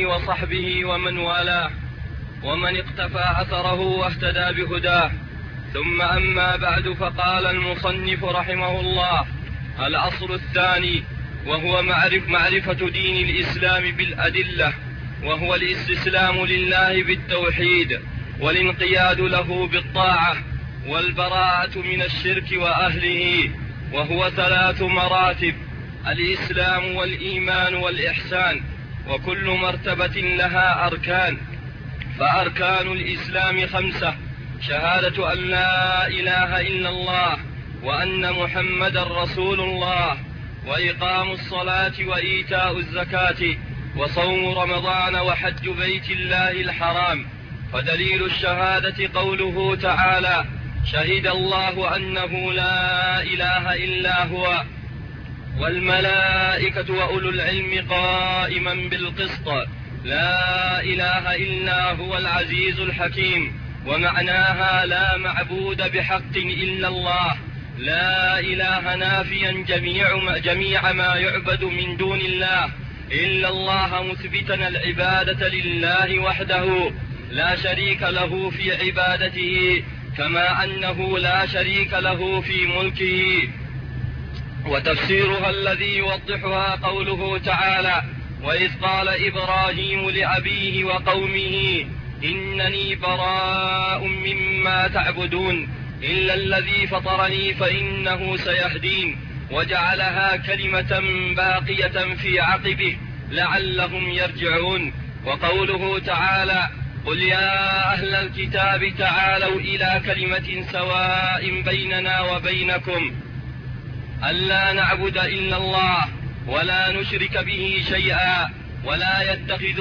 وصحبه ومن والاه ومن اقتفى أثره واهتدى بهداه. ثم أما بعد، فقال المصنف رحمه الله: الأصل الثاني وهو معرفة دين الإسلام بالأدلة، وهو الاستسلام لله بالتوحيد والانقياد له بالطاعة والبراءة من الشرك وأهله، وهو 3 مراتب: الإسلام والإيمان والإحسان، وكل مرتبة لها أركان. فأركان الإسلام 5: شهادة أن لا إله إلا الله وأن محمدا رسول الله، وإقام الصلاة وإيتاء الزكاة وصوم رمضان وحج بيت الله الحرام. فدليل الشهادة قوله تعالى: شهد الله أنه لا إله إلا هو والملائكة وأولو العلم قائما بالقسط، لا إله إلا هو العزيز الحكيم. ومعناها: لا معبود بحق إلا الله، لا إله نافيا جميع ما يعبد من دون الله إلا الله، مثبتا العبادة لله وحده لا شريك له في عبادته، كما أنه لا شريك له في ملكه. وتفسيرها الذي يوضحها قوله تعالى: وإذ قال إبراهيم لأبيه وقومه إنني براء مما تعبدون إلا الذي فطرني فإنه سيهدين، وجعلها كلمة باقية في عقبه لعلهم يرجعون. وقوله تعالى: قل يا أهل الكتاب تعالوا إلى كلمة سواء بيننا وبينكم ألا نعبد إلا الله ولا نشرك به شيئا ولا يتخذ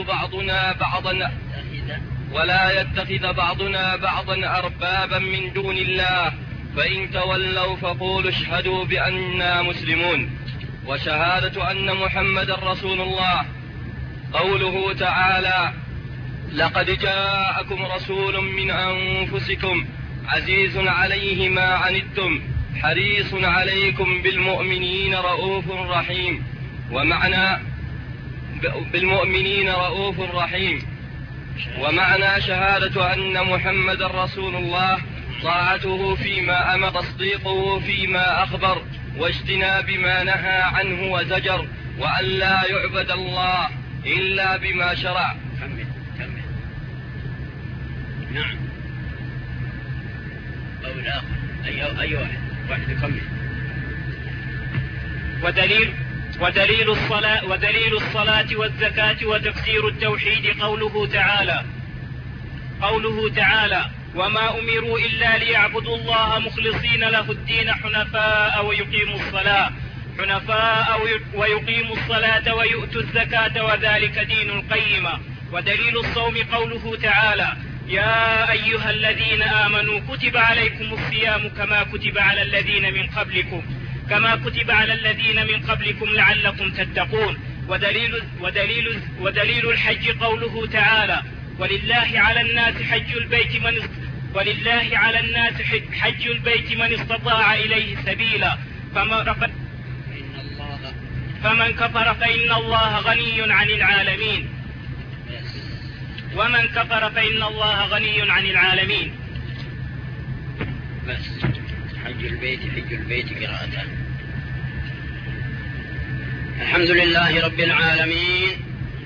بعضنا بعضا أربابا من دون الله، فإن تولوا فقولوا اشهدوا بأننا مسلمون. وشهادة أن محمد رسول الله قوله تعالى: لقد جاءكم رسول من أنفسكم عزيز عليه ما عنتم حريص عليكم بالمؤمنين رؤوف رحيم. ومعنى بالمؤمنين رؤوف رحيم. ومعنى شهادة أن محمد رسول الله طاعته فيما أمر، تصديقه فيما أخبر، واجتناب ما نهى عنه وزجر، وأن لا يعبد الله إلا بما شرع. كمل. نعم. قول آخر. أي واحد يكمل. ودليل الصلاة والزكاة وتفسير التوحيد قوله تعالى: وما أمروا إلا ليعبدوا الله مخلصين له الدين حنفاء ويقيموا الصلاة ويؤتوا الزكاة وذلك دين القيمة. ودليل الصوم قوله تعالى: يا أيها الذين آمنوا كتب عليكم الصيام كما كتب على الذين من قبلكم لعلكم تتقون. ودليل الحج قوله تعالى: ولله على الناس حج البيت من استطاع إليه سبيلا، فمن كفر فإن الله غني عن العالمين. ومن كفر فإن الله غني عن العالمين. بس حج البيت قراءتان. الحمد لله رب العالمين،